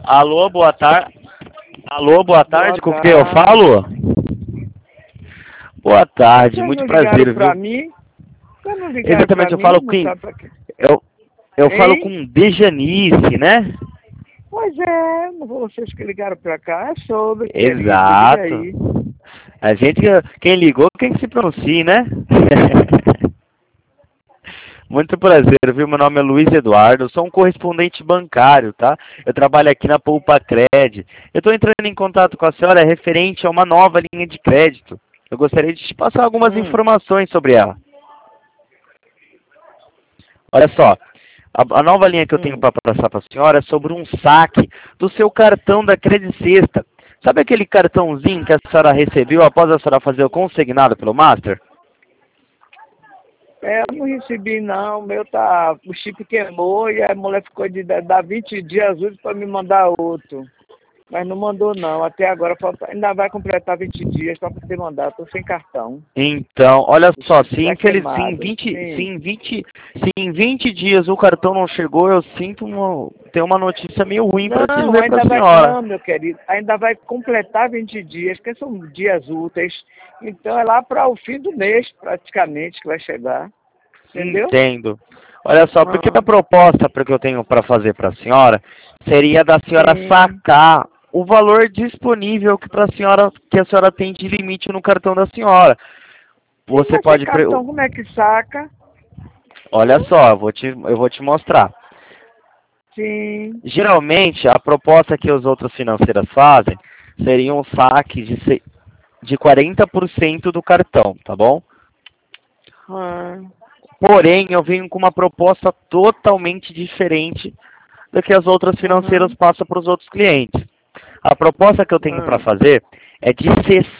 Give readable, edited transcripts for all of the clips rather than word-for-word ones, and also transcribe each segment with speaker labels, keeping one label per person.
Speaker 1: Alô, boa tarde. Alô, boa tarde, com
Speaker 2: Boa
Speaker 1: quem eu
Speaker 2: tarde.
Speaker 1: falo? Boa tarde,
Speaker 2: Vocês
Speaker 1: muito
Speaker 2: não ligaram
Speaker 1: prazer,
Speaker 2: pra
Speaker 1: viu?
Speaker 2: mim? Vocês não ligaram pra
Speaker 1: Exatamente, eu
Speaker 2: mim?
Speaker 1: falo
Speaker 2: Não
Speaker 1: com...
Speaker 2: sabe pra quê?
Speaker 1: Eu falo
Speaker 2: Hein?
Speaker 1: com Dejanice, né?
Speaker 2: Pois é, não foi vocês que ligaram pra cá, é sobre que liga
Speaker 1: Exato.
Speaker 2: aí.
Speaker 1: A gente, quem ligou, quem se pronuncia, né? Muito prazer, viu? Meu nome é Luiz Eduardo, eu sou um correspondente bancário, tá? Eu trabalho aqui na Poupa Cred. Eu estou entrando em contato com a senhora referente a uma nova linha de crédito. Eu gostaria de te passar algumas
Speaker 2: Hum,
Speaker 1: informações sobre ela. Olha só, a nova linha que eu tenho
Speaker 2: hum.
Speaker 1: para passar para a senhora é sobre um saque do seu cartão da Credit Sexta. Sabe aquele cartãozinho que a senhora recebeu após a senhora fazer o consignado pelo Master?
Speaker 2: É, eu não recebi não, o meu tá, o chip queimou e a mulher ficou de dar 20 dias úteis pra me mandar outro. Mas não mandou não, até agora ainda vai completar 20 dias pra poder mandar, tô sem cartão.
Speaker 1: Então, olha
Speaker 2: O
Speaker 1: só,
Speaker 2: chip tá
Speaker 1: se em
Speaker 2: queimado,
Speaker 1: 20,
Speaker 2: sim.
Speaker 1: se em 20 dias o cartão não chegou, eu sinto tem uma notícia meio ruim para
Speaker 2: Não,
Speaker 1: dizer para
Speaker 2: ainda
Speaker 1: a
Speaker 2: vai.
Speaker 1: senhora.
Speaker 2: Não, meu querido, ainda vai completar 20 dias, que são dias úteis. Então é lá para o fim do mês, praticamente, que vai chegar. Entendeu?
Speaker 1: Entendo. Olha só, porque a
Speaker 2: Ah,
Speaker 1: proposta que eu tenho para fazer para a senhora seria da senhora
Speaker 2: sim.
Speaker 1: sacar o valor disponível que que a senhora tem de limite no cartão da senhora.
Speaker 2: Sim,
Speaker 1: Você
Speaker 2: mas sem
Speaker 1: pode,
Speaker 2: cartão, como é que saca?
Speaker 1: olha só, eu vou te mostrar.
Speaker 2: Sim.
Speaker 1: Geralmente, a proposta que as outras financeiras fazem seria um saque de 40% do cartão, tá bom?
Speaker 2: Ah,
Speaker 1: Porém, eu venho com uma proposta totalmente diferente do que as outras financeiras
Speaker 2: aham,
Speaker 1: passam para os outros clientes. A proposta que eu tenho para
Speaker 2: ah,
Speaker 1: fazer é de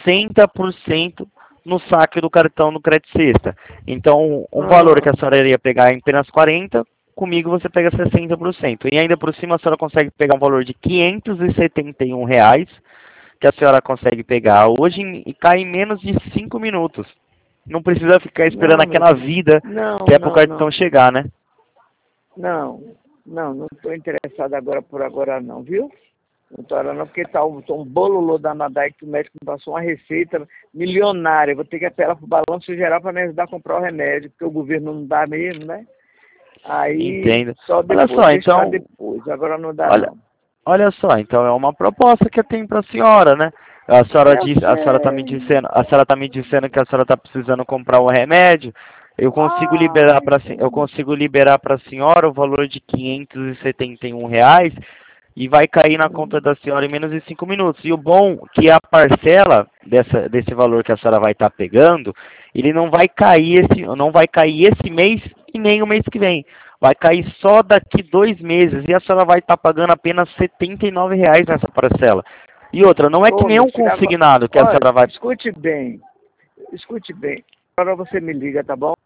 Speaker 1: 60% no saque do cartão no Credit Sexta. Então, o valor que
Speaker 2: ah.
Speaker 1: a senhora iria pegar é apenas 40%, comigo você pega 60%. E ainda por cima a senhora consegue pegar um valor de R$ 571, que a senhora consegue pegar hoje e cai em menos de 5 minutos. Não precisa ficar esperando
Speaker 2: Não, meu
Speaker 1: aquela
Speaker 2: filho.
Speaker 1: vida
Speaker 2: Não,
Speaker 1: que é para o
Speaker 2: não,
Speaker 1: cartão
Speaker 2: não.
Speaker 1: chegar, né?
Speaker 2: Não, não estou interessado agora por agora não, viu? Não tô não, porque tá um bololô danado aí que o médico me passou uma receita milionária. Eu vou ter que apelar pro balanço geral para me ajudar a comprar o remédio, porque o governo não dá mesmo, né? Aí
Speaker 1: Entendo.
Speaker 2: só
Speaker 1: Olha
Speaker 2: depois,
Speaker 1: só,
Speaker 2: deixa para
Speaker 1: então,
Speaker 2: depois. Agora não dá
Speaker 1: olha,
Speaker 2: não.
Speaker 1: olha só, então é uma proposta que eu tenho para a senhora, né? A senhora
Speaker 2: Eu
Speaker 1: diz,
Speaker 2: sei.
Speaker 1: a senhora tá me dizendo que a senhora está precisando comprar o remédio.
Speaker 2: Ai,
Speaker 1: Eu consigo liberar para a senhora o valor de R$ 571 e vai cair na conta da senhora em menos de 5 minutos. E o bom é que a parcela desse valor que a senhora vai estar pegando, ele não vai cair esse mês e nem o mês que vem. Vai cair só daqui 2 meses e a senhora vai estar pagando apenas R$ 79 nessa parcela. E outra, não é que
Speaker 2: ô
Speaker 1: nem
Speaker 2: meu
Speaker 1: um
Speaker 2: filho, agora,
Speaker 1: consignado que a
Speaker 2: olha,
Speaker 1: senhora vai...
Speaker 2: escute bem, escute bem. Agora você me liga, tá bom?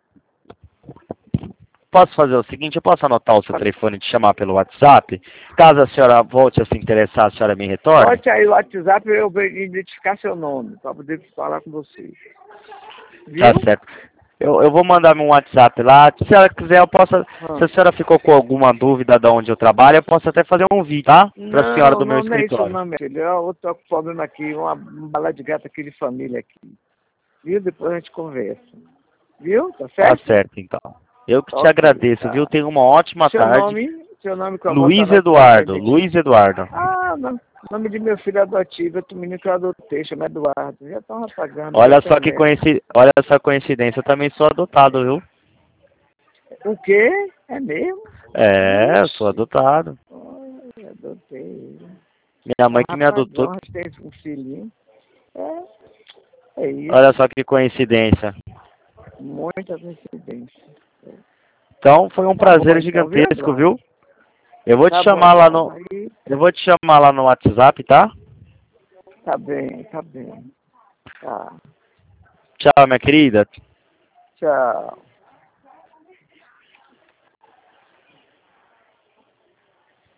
Speaker 1: Posso fazer o seguinte, eu posso anotar o seu telefone e te chamar pelo WhatsApp? Caso a senhora volte a se interessar, a senhora me retorne?
Speaker 2: Bote aí o WhatsApp para eu identificar seu nome, para poder falar com você.
Speaker 1: Tá
Speaker 2: Viu?
Speaker 1: certo. Eu vou mandar meu WhatsApp lá. Se a senhora quiser, eu posso. Se
Speaker 2: Ah.
Speaker 1: a senhora ficou com alguma dúvida de onde eu trabalho, eu posso até fazer um vídeo, tá? Pra senhora
Speaker 2: Não,
Speaker 1: do meu
Speaker 2: não, não é isso
Speaker 1: escritório.
Speaker 2: não, meu filho. Eu tô com problema aqui, um bala de gato aqui de família aqui. Viu? Depois a gente conversa. Viu? Tá
Speaker 1: Tá
Speaker 2: certo?
Speaker 1: certo, então. Eu que te
Speaker 2: Ok,
Speaker 1: agradeço, viu?
Speaker 2: tá.
Speaker 1: Tenha uma ótima tarde.
Speaker 2: Seu nome que eu posso
Speaker 1: Luiz
Speaker 2: anotar para
Speaker 1: Eduardo,
Speaker 2: identificar.
Speaker 1: Luiz Eduardo.
Speaker 2: Ah, nome de meu filho adotivo, outro menino que eu adotei, chama Eduardo. Já estão apagando pela
Speaker 1: Olha só que
Speaker 2: internet.
Speaker 1: olha essa coincidência, eu também sou adotado, viu?
Speaker 2: O quê? É mesmo?
Speaker 1: É, eu sou
Speaker 2: Ixi,
Speaker 1: adotado.
Speaker 2: olha, adotei ele.
Speaker 1: Minha
Speaker 2: Tá
Speaker 1: mãe que me adotou.
Speaker 2: rapazão, tem um filhinho. É
Speaker 1: Olha
Speaker 2: isso.
Speaker 1: só que coincidência.
Speaker 2: Muita coincidência.
Speaker 1: Então foi um
Speaker 2: Tá bom
Speaker 1: prazer
Speaker 2: então, viu,
Speaker 1: gigantesco,
Speaker 2: Eduardo?
Speaker 1: viu? Eu vou te
Speaker 2: Tá bom
Speaker 1: chamar lá
Speaker 2: então.
Speaker 1: no
Speaker 2: Aí,
Speaker 1: Eu vou te chamar lá no WhatsApp, tá?
Speaker 2: tá bem, tá bem. Tá.
Speaker 1: Tchau, minha querida.
Speaker 2: Tchau.